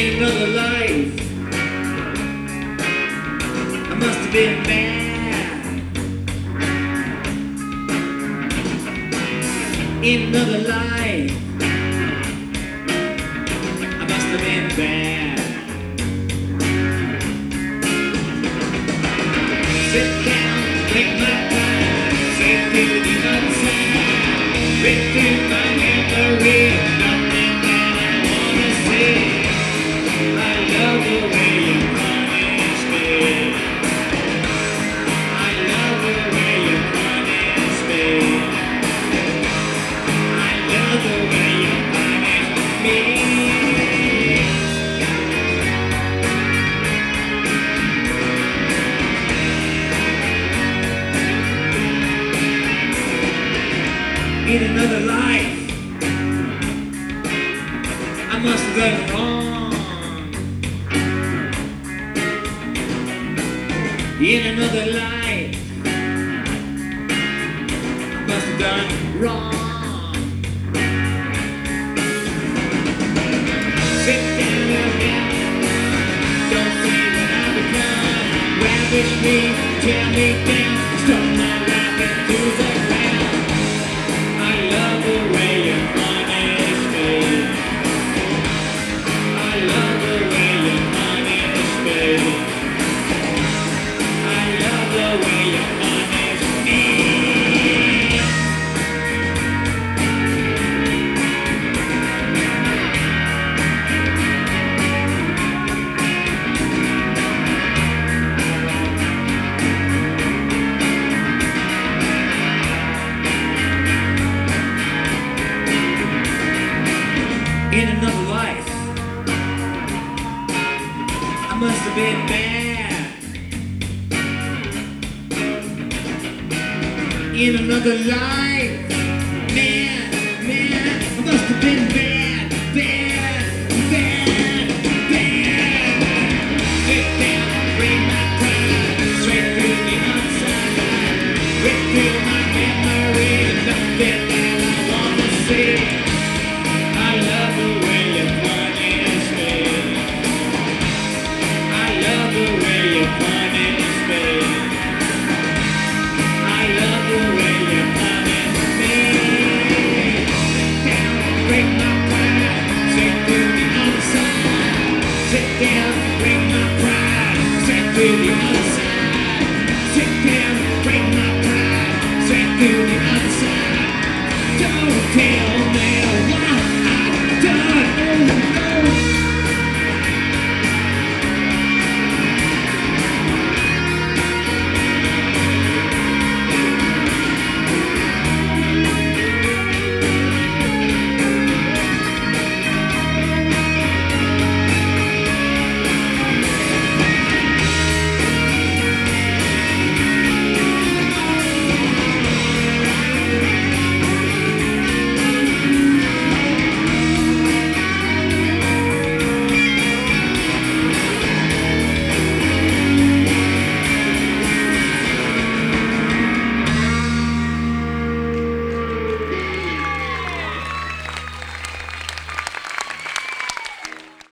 In another life, I must have been bad. In another life, I must have been bad. Sit down, take my time, say to the other side, read through my memory, nothing that I wanna say. I love the way you punish me. I love the way you punish me. I love the way you punish me. In another life, I must have done wrong. In another life, I must have done wrong. Sit down now, don't see what I've become. Ravish me, tear me down, start my life into the ground. I love the way you punish me. I love the way you punish me. I love the way you punish me. In another life, I must have been bad. In another life, man, I must have been bad.